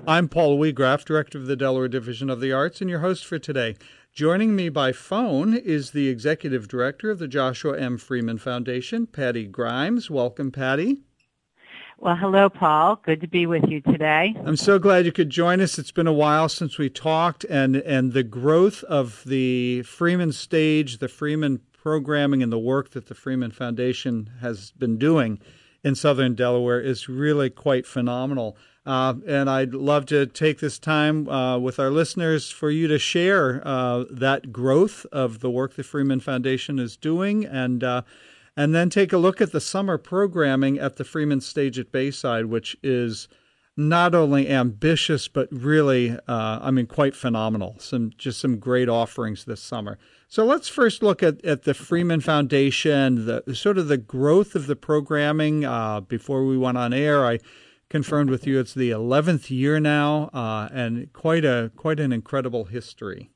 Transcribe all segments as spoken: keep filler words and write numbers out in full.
I'm Paul Weagraff, Director of the Delaware Division of the Arts, and your host for today. Joining me by phone is the Executive Director of the Joshua M. Freeman Foundation, Patty Grimes. Welcome, Patty. Well, hello, Paul. Good to be with you today. I'm so glad you could join us. It's been a while since we talked, and, and the growth of the Freeman stage, the Freeman programming, and the work that the Freeman Foundation has been doing in Southern Delaware is really quite phenomenal. Uh, and I'd love to take this time uh, with our listeners for you to share uh, that growth of the work the Freeman Foundation is doing, and uh, and then take a look at the summer programming at the Freeman Stage at Bayside, which is not only ambitious but really, uh, I mean, quite phenomenal. Some just some great offerings this summer. So let's first look at, at the Freeman Foundation, the sort of the growth of the programming. Uh, before we went on air, I confirmed with you it's the eleventh year now, uh, and quite a quite an incredible history.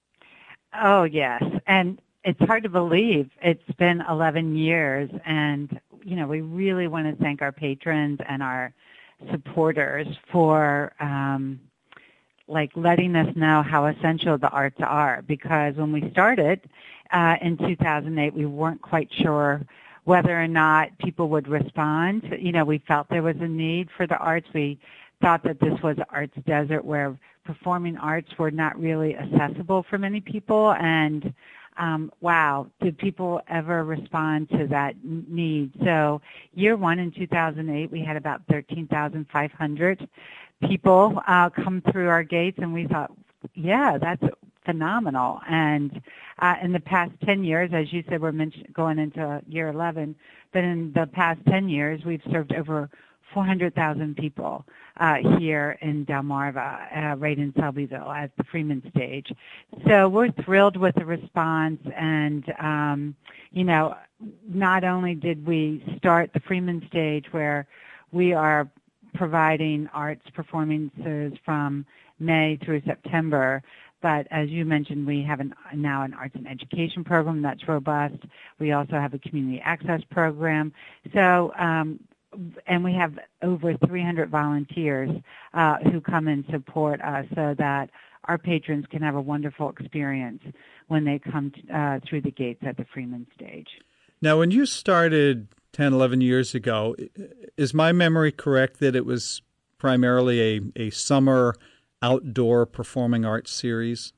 Oh, yes. And it's hard to believe it's been eleven years. And, you know, we really want to thank our patrons and our supporters for, um, like, letting us know how essential the arts are. Because when we started uh, in two thousand eight, we weren't quite sure whether or not people would respond. You know, we felt there was a need for the arts. We thought that this was an arts desert where performing arts were not really accessible for many people. And um, wow, did people ever respond to that need? So year one in two thousand eight, we had about thirteen thousand five hundred people uh, come through our gates, and we thought, yeah, that's phenomenal. And uh, in the past ten years, as you said, we're mention- going into year eleven, but in the past ten years, we've served over four hundred thousand people uh, here in Delmarva, uh, right in Selbyville at the Freeman Stage. So we're thrilled with the response. And, um, you know, not only did we start the Freeman Stage where we are providing arts performances from May through September, but as you mentioned, we have an, now an arts and education program that's robust. We also have a community access program. So, um, and we have over three hundred volunteers uh, who come and support us so that our patrons can have a wonderful experience when they come to, uh, through the gates at the Freeman Stage. Now, when you started ten, eleven years ago, is my memory correct that it was primarily a, a summer outdoor performing arts series?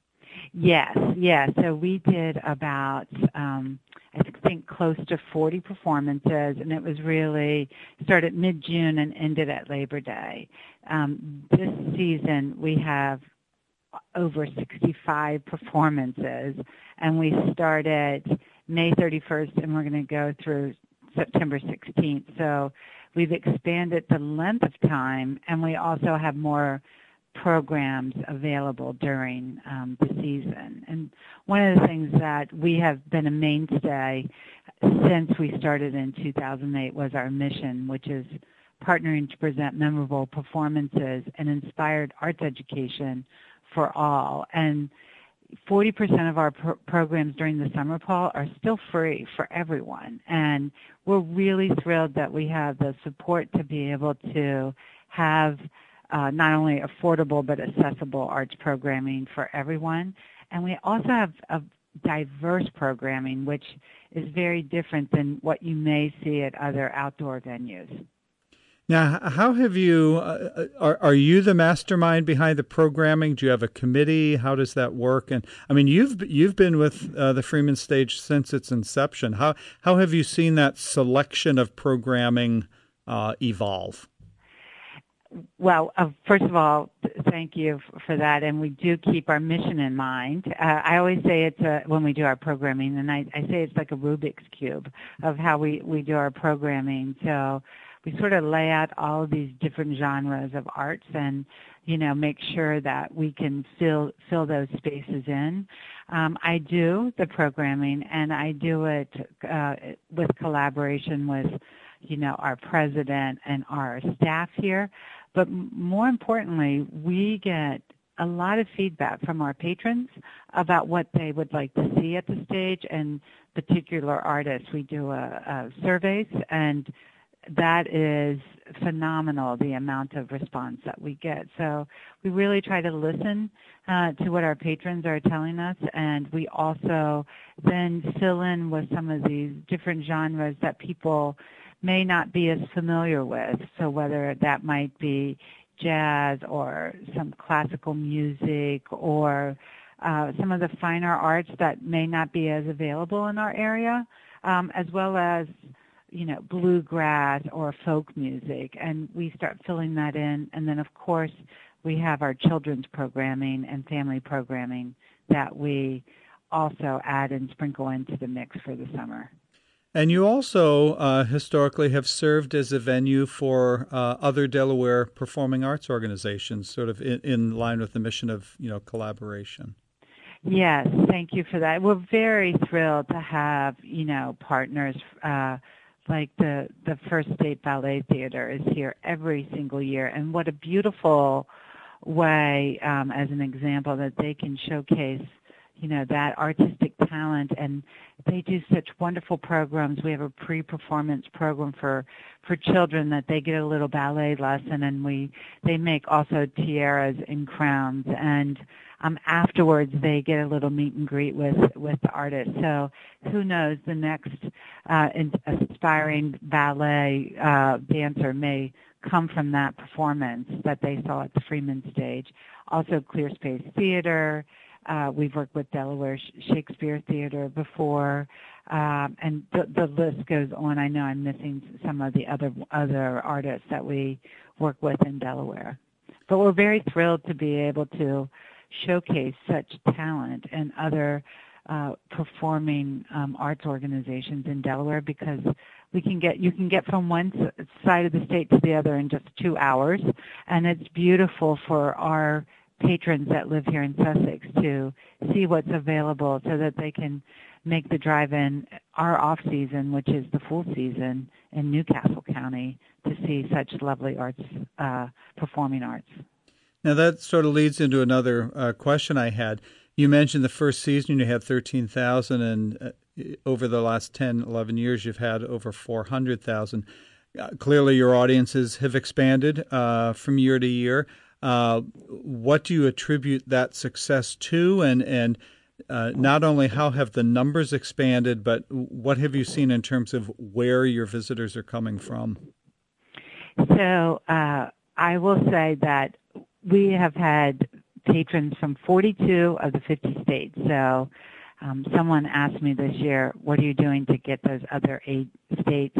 Yes, yes. So we did about, um, I think, close to forty performances, and it was really started mid-June and ended at Labor Day. Um, this season, we have over sixty-five performances, and we started May thirty-first, and we're going to go through September sixteenth. So we've expanded the length of time, and we also have more programs available during um, the season. And one of the things that we have been a mainstay since we started in two thousand eight was our mission, which is partnering to present memorable performances and inspired arts education for all. And forty percent of our pro- programs during the summer, Paul, are still free for everyone. And we're really thrilled that we have the support to be able to have uh, not only affordable but accessible arts programming for everyone. And we also have a diverse programming, which is very different than what you may see at other outdoor venues. Now, how have you, uh, are, are you the mastermind behind the programming? Do you have a committee? How does that work? And I mean, you've you've been with uh, the Freeman Stage since its inception. How how have you seen that selection of programming uh, evolve? Well, uh, first of all, thank you for that, and we do keep our mission in mind. Uh, I always say it's a, when we do our programming, and I, I say it's like a Rubik's Cube of how we, we do our programming. So we sort of lay out all of these different genres of arts and, you know, make sure that we can fill fill those spaces in. Um, I do the programming, and I do it uh, with collaboration with, you know, our president and our staff here. But more importantly, we get a lot of feedback from our patrons about what they would like to see at the stage and particular artists. We do a, a surveys, and that is phenomenal, the amount of response that we get. So we really try to listen uh, to what our patrons are telling us, and we also then fill in with some of these different genres that people may not be as familiar with. So whether that might be jazz or some classical music or uh, some of the finer arts that may not be as available in our area, um, as well as you know, bluegrass or folk music, and we start filling that in. And then, of course, we have our children's programming and family programming that we also add and sprinkle into the mix for the summer. And you also uh, historically have served as a venue for uh, other Delaware performing arts organizations, sort of in, in line with the mission of, you know, collaboration. Yes, thank you for that. We're very thrilled to have, you know, partners uh, like the, the First State Ballet Theater is here every single year. And what a beautiful way, um, as an example, that they can showcase, you know, that artistic talent. And they do such wonderful programs. We have a pre-performance program for, for children that they get a little ballet lesson, and we they make also tiaras and crowns. And Um, afterwards, they get a little meet and greet with, with the artist. So who knows, the next uh, aspiring ballet uh, dancer may come from that performance that they saw at the Freeman Stage. Also, Clear Space Theater. Uh, we've worked with Delaware Shakespeare Theater before, um, and the, the list goes on. I know I'm missing some of the other other artists that we work with in Delaware. But we're very thrilled to be able to showcase such talent and other uh, performing um, arts organizations in Delaware, because we can get you can get from one side of the state to the other in just two hours, and it's beautiful for our patrons that live here in Sussex to see what's available so that they can make the drive in our off season, which is the full season in Newcastle County, to see such lovely arts, uh, performing arts. Now, that sort of leads into another uh, question I had. You mentioned the first season you had thirteen thousand, and uh, over the last ten, eleven years you've had over four hundred thousand. Uh, clearly your audiences have expanded uh, from year to year. Uh, what do you attribute that success to? And, and uh, not only how have the numbers expanded, but what have you seen in terms of where your visitors are coming from? So uh, I will say that we have had patrons from forty-two of the fifty states. So um, someone asked me this year, what are you doing to get those other eight states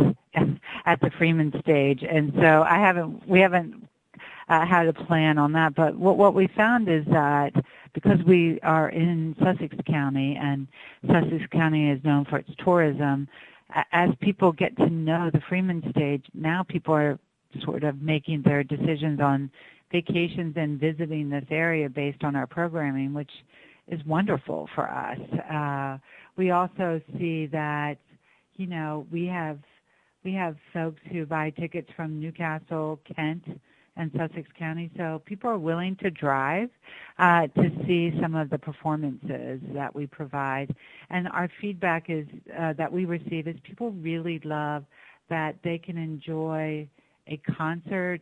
at the Freeman Stage? And so I haven't, we haven't uh, had a plan on that. But what, what we found is that because we are in Sussex County, and Sussex County is known for its tourism, as people get to know the Freeman Stage, now people are sort of making their decisions on vacations and visiting this area based on our programming, which is wonderful for us. Uh, we also see that, you know, we have we have folks who buy tickets from Newcastle, Kent, and Sussex County, so people are willing to drive uh, to see some of the performances that we provide. And our feedback is uh, that we receive is people really love that they can enjoy a concert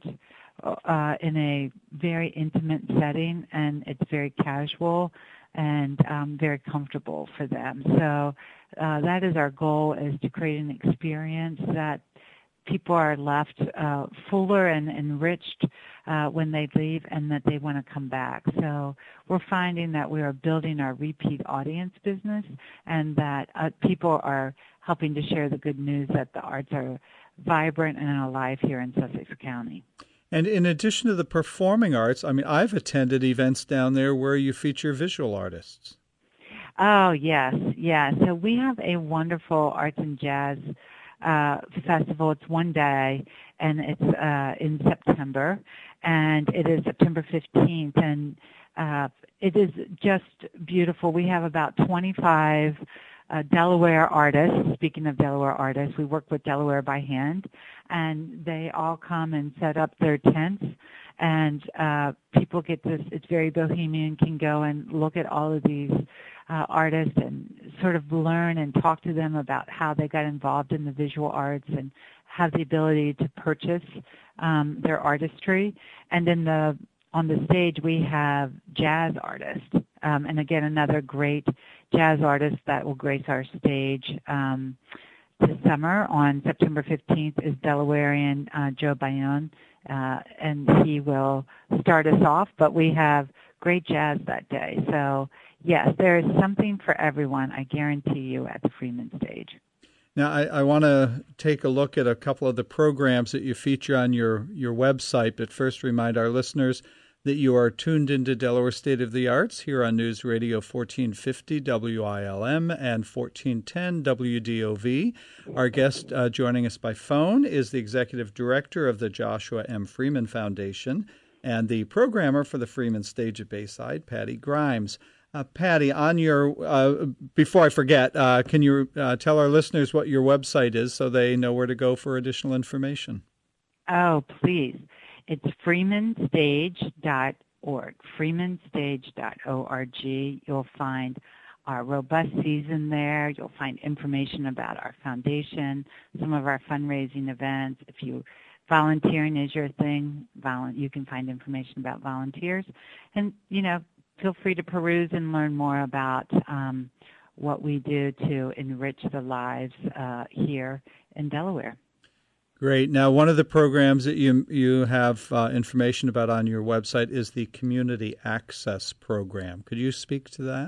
uh, in a very intimate setting, and it's very casual and um, very comfortable for them. So uh, that is our goal, is to create an experience that people are left uh, fuller and enriched uh, when they leave, and that they want to come back. So we're finding that we are building our repeat audience business, and that uh, people are helping to share the good news that the arts are vibrant and alive here in Sussex County. And in addition to the performing arts, I mean, I've attended events down there where you feature visual artists. Oh, yes, yes. So we have a wonderful arts and jazz uh, festival. It's one day, and it's uh, in September, and it is September fifteenth, and uh, it is just beautiful. We have about twenty-five Uh, Delaware artists. Speaking of Delaware artists, we work with Delaware by Hand, and they all come and set up their tents, and uh, people get this, it's very bohemian, can go and look at all of these uh, artists and sort of learn and talk to them about how they got involved in the visual arts and have the ability to purchase um, their artistry. And in the on the stage, we have jazz artists. Um, and again, another great jazz artist that will grace our stage um, this summer on September fifteenth is Delawarean uh, Joe Bayonne, uh, and he will start us off. But we have great jazz that day. So, yes, there is something for everyone, I guarantee you, at the Freeman Stage. Now, I, I want to take a look at a couple of the programs that you feature on your, your website, but first remind our listeners that you are tuned into Delaware State of the Arts here on News Radio fourteen fifty W I L M and fourteen ten W D O V. Our guest uh, joining us by phone is the Executive Director of the Joshua M. Freeman Foundation and the programmer for the Freeman Stage at Bayside, Patty Grimes. Uh, Patty, on your uh, before I forget, uh, can you uh, tell our listeners what your website is so they know where to go for additional information? Oh, please. It's freeman stage dot org, freeman stage dot org. You'll find our robust season there. You'll find information about our foundation, some of our fundraising events. If you volunteering is your thing, you can find information about volunteers. And, you know, feel free to peruse and learn more about um, what we do to enrich the lives uh, here in Delaware. Great. Now, one of the programs that you you have uh, information about on your website is the Community Access Program. Could you speak to that?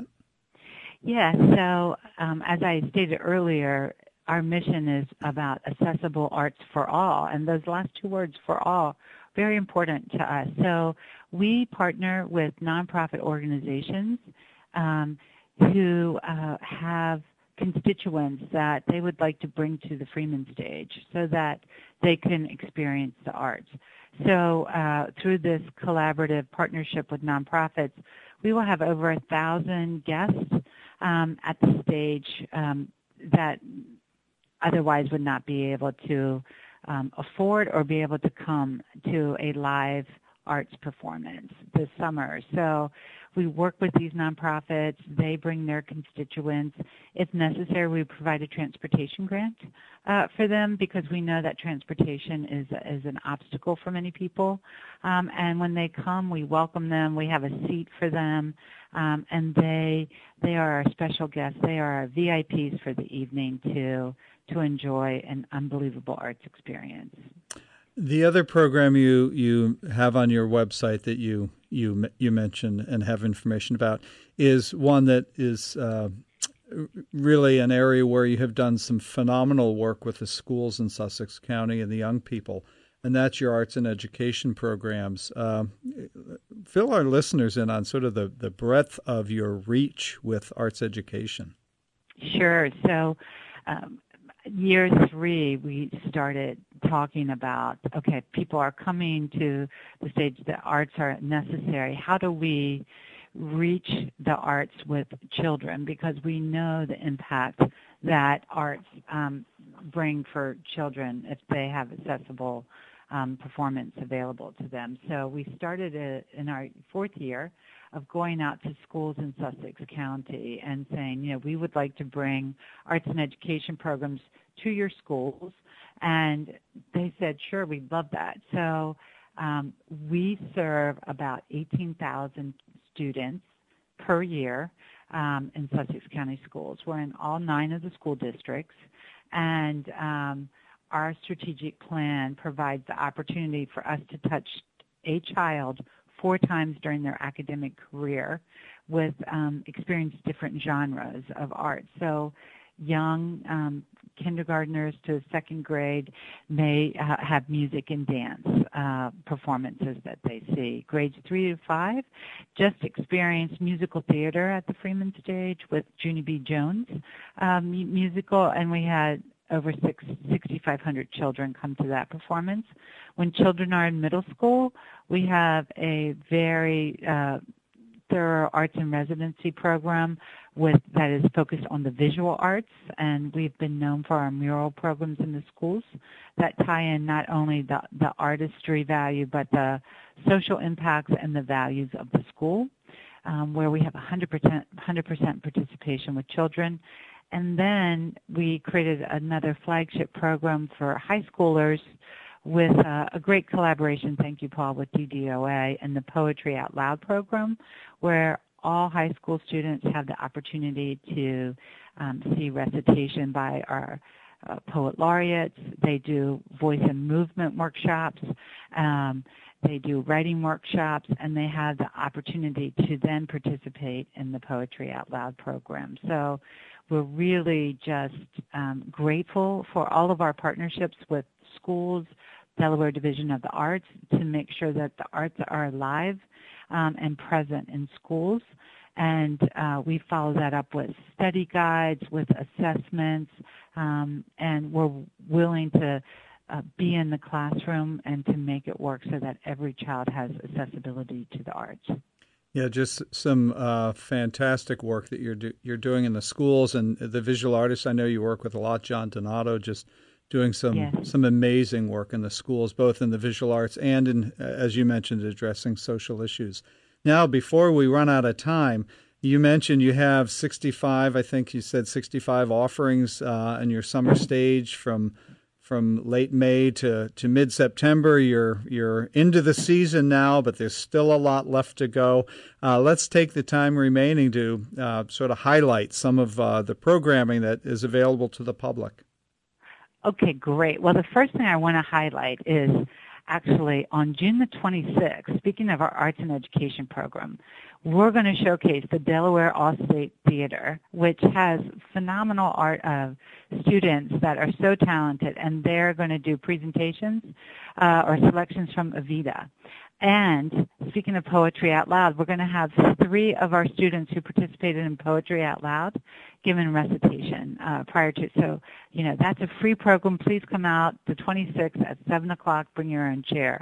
Yes. So, um, as I stated earlier, our mission is about accessible arts for all, and those last two words, for all, very important to us. So we partner with nonprofit organizations um, who uh, have constituents that they would like to bring to the Freeman Stage so that they can experience the arts. So uh, through this collaborative partnership with nonprofits, we will have over a thousand guests um, at the stage um, that otherwise would not be able to um, afford or be able to come to a live arts performance this summer. So we work with these nonprofits. They bring their constituents. If necessary, we provide a transportation grant uh, for them because we know that transportation is is an obstacle for many people. Um, and when they come, we welcome them. We have a seat for them, um, and they they are our special guests. They are our V I Ps for the evening to to enjoy an unbelievable arts experience. The other program you, you have on your website that you you you mentioned and have information about is one that is uh, really an area where you have done some phenomenal work with the schools in Sussex County and the young people, and that's your arts and education programs. Uh, fill our listeners in on sort of the, the breadth of your reach with arts education. Sure. So um, year three, we started talking about, okay, people are coming to the stage, the arts are necessary. How do we reach the arts with children? Because we know the impact that arts um, bring for children if they have accessible um, performance available to them. So we started a, in our fourth year of going out to schools in Sussex County and saying, you know, we would like to bring arts and education programs to your schools. And they said, sure, we'd love that. So um, we serve about eighteen thousand students per year um, in Sussex County schools. We're in all nine of the school districts. And um, our strategic plan provides the opportunity for us to touch a child four times during their academic career with um, experience different genres of art. So young um, kindergartners to second grade may uh, have music and dance uh, performances that they see. Grades three to five just experienced musical theater at the Freeman Stage with Junie B. Jones um, musical, and we had over six, six thousand five hundred children come to that performance. When children are in middle school, we have a very uh, thorough arts and residency program with that is focused on the visual arts, and we've been known for our mural programs in the schools that tie in not only the, the artistry value, but the social impacts and the values of the school, um, where we have one hundred percent, one hundred percent participation with children. And then we created another flagship program for high schoolers with uh, a great collaboration, thank you, Paul, with D D O A and the Poetry Out Loud program, where all high school students have the opportunity to um, see recitation by our uh, poet laureates. They do voice and movement workshops. Um, they do writing workshops, and they have the opportunity to then participate in the Poetry Out Loud program. So we're really just um, grateful for all of our partnerships with schools, Delaware Division of the Arts, to make sure that the arts are alive um, and present in schools. And uh, we follow that up with study guides, with assessments, um, and we're willing to uh, be in the classroom and to make it work so that every child has accessibility to the arts. Yeah, just some uh, fantastic work that you're do- you're doing in the schools, and the visual artists I know you work with a lot, John Donato, just doing some Yes. some amazing work in the schools, both in the visual arts and in, as you mentioned, addressing social issues. Now, before we run out of time, you mentioned you have sixty-five, I think you said sixty-five offerings uh, in your summer stage from from late May to, to mid-September. You're you're into the season now, but there's still a lot left to go. Uh, let's take the time remaining to uh, sort of highlight some of uh, the programming that is available to the public. Okay, great. Well, the first thing I want to highlight is actually on June the twenty-sixth, speaking of our arts and education program, we're going to showcase the Delaware All-State Theater, which has phenomenal art uh, students that are so talented, and they're going to do presentations uh, or selections from Evita. And speaking of Poetry Out Loud, we're going to have three of our students who participated in Poetry Out Loud given recitation uh, prior to. So, you know, that's a free program. Please come out the twenty-sixth at seven o'clock. Bring your own chair.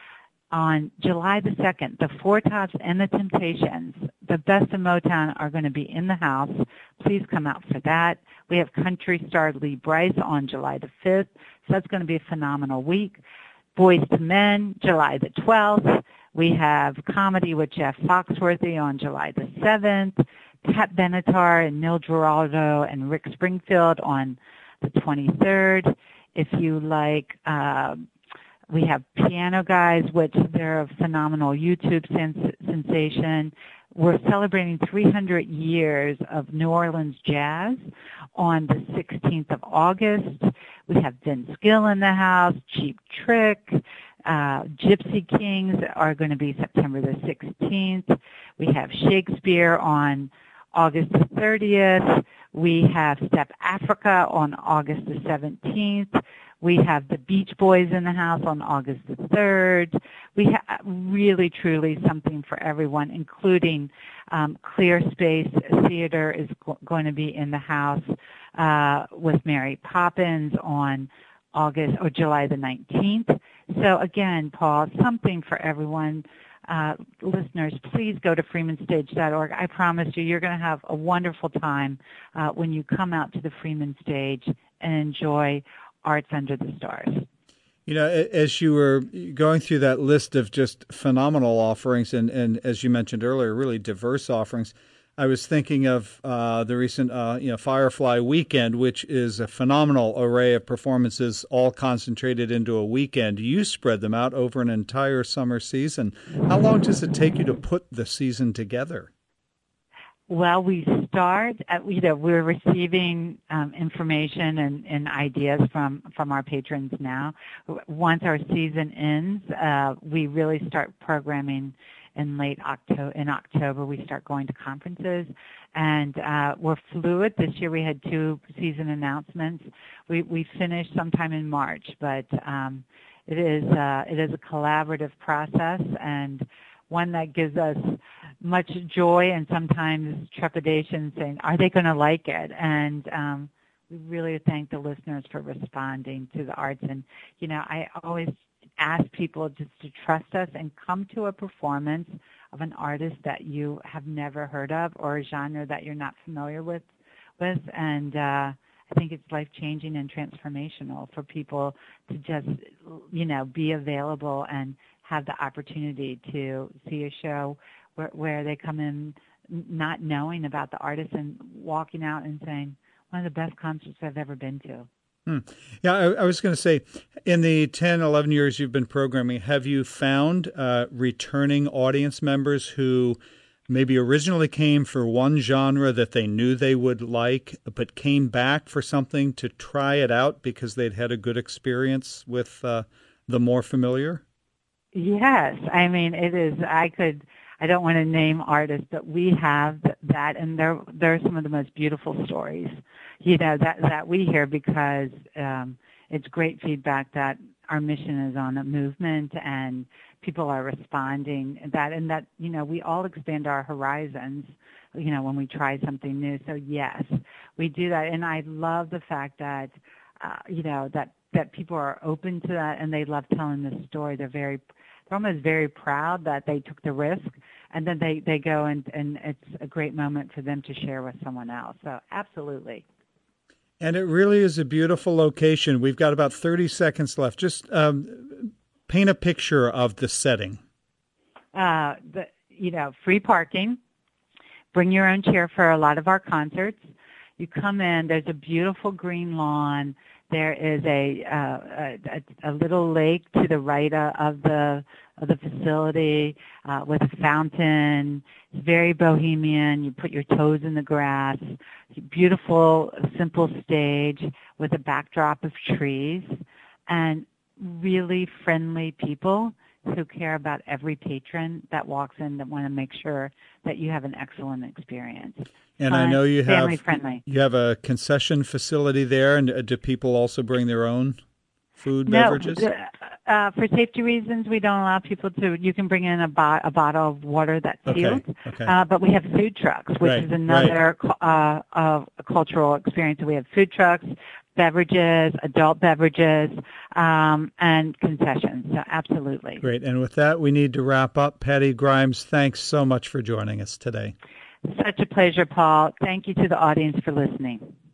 On July the second, the Four Tops and the Temptations, the best of Motown, are going to be in the house. Please come out for that. We have country star Lee Brice on July the fifth, so that's going to be a phenomenal week. Boys to Men, July the twelfth. We have comedy with Jeff Foxworthy on July the seventh. Pat Benatar and Neil Giraldo and Rick Springfield on the twenty-third. If you like, uh, we have Piano Guys, which they're a phenomenal YouTube sens- sensation. We're celebrating three hundred years of New Orleans jazz on the sixteenth of August. We have Vince Gill in the house, Cheap Trick. Uh, Gypsy Kings are going to be September the sixteenth. We have Shakespeare on August the thirtieth. We have Step Africa on August the seventeenth. We have the Beach Boys in the house on August the third. We have really, truly something for everyone, including um, Clear Space Theater is go- going to be in the house uh, with Mary Poppins on August or July the nineteenth. So again, Paul, something for everyone. Uh, listeners, please go to freeman stage dot org. I promise you, you're going to have a wonderful time uh, when you come out to the Freeman Stage and enjoy Arts Under the Stars. You know, as you were going through that list of just phenomenal offerings and, and as you mentioned earlier, really diverse offerings, I was thinking of uh, the recent uh, you know, Firefly Weekend, which is a phenomenal array of performances all concentrated into a weekend. You spread them out over an entire summer season. How long does it take you to put the season together? Well, we start at, you know, we're receiving um, information and, and ideas from, from our patrons now. Once our season ends, uh, we really start programming in late October. In October, we start going to conferences, and uh, we're fluid. This year we had two season announcements. We, we finished sometime in March, but um, it is uh, it is a collaborative process, and one that gives us much joy and sometimes trepidation, saying, are they going to like it? And um, we really thank the listeners for responding to the arts. And, you know, I always ask people just to trust us and come to a performance of an artist that you have never heard of or a genre that you're not familiar with. with. And uh, I think it's life-changing and transformational for people to just, you know, be available and have the opportunity to see a show where, where they come in not knowing about the artist and walking out and saying, one of the best concerts I've ever been to. Hmm. Yeah, I, I was going to say, in the ten, eleven years you've been programming, have you found uh, returning audience members who maybe originally came for one genre that they knew they would like, but came back for something to try it out because they'd had a good experience with uh, the more familiar? Yes. I mean, it is, I could, I don't want to name artists, but we have that, and they're, they're some of the most beautiful stories, you know, that, that we hear because um, it's great feedback that our mission is on a movement and people are responding that, and that, you know, we all expand our horizons, you know, when we try something new. So yes, we do that. And I love the fact that, uh, you know, that, that people are open to that and they love telling the story. They're very, they're almost very proud that they took the risk, and then they, they go and, and it's a great moment for them to share with someone else. So absolutely. And it really is a beautiful location. We've got about thirty seconds left. Just um, paint a picture of the setting. Uh, the, you know, free parking. Bring your own chair for a lot of our concerts. You come in, there's a beautiful green lawn. There is a, uh, a, a little lake to the right of the of the facility uh, with a fountain. It's very bohemian. You put your toes in the grass. Beautiful, simple stage with a backdrop of trees, and really friendly people who care about every patron that walks in, that want to make sure that you have an excellent experience. And Fun, I know you have family friendly. You have a concession facility there, and do people also bring their own food, no, beverages? Uh, for safety reasons, we don't allow people to. You can bring in a, bo- a bottle of water that's sealed, okay, okay. Uh, but we have food trucks, which right, is another right. uh, uh, cultural experience. So we have food trucks, beverages, adult beverages, um, and concessions. So absolutely. Great. And with that, we need to wrap up. Patty Grimes, thanks so much for joining us today. Such a pleasure, Paul. Thank you to the audience for listening.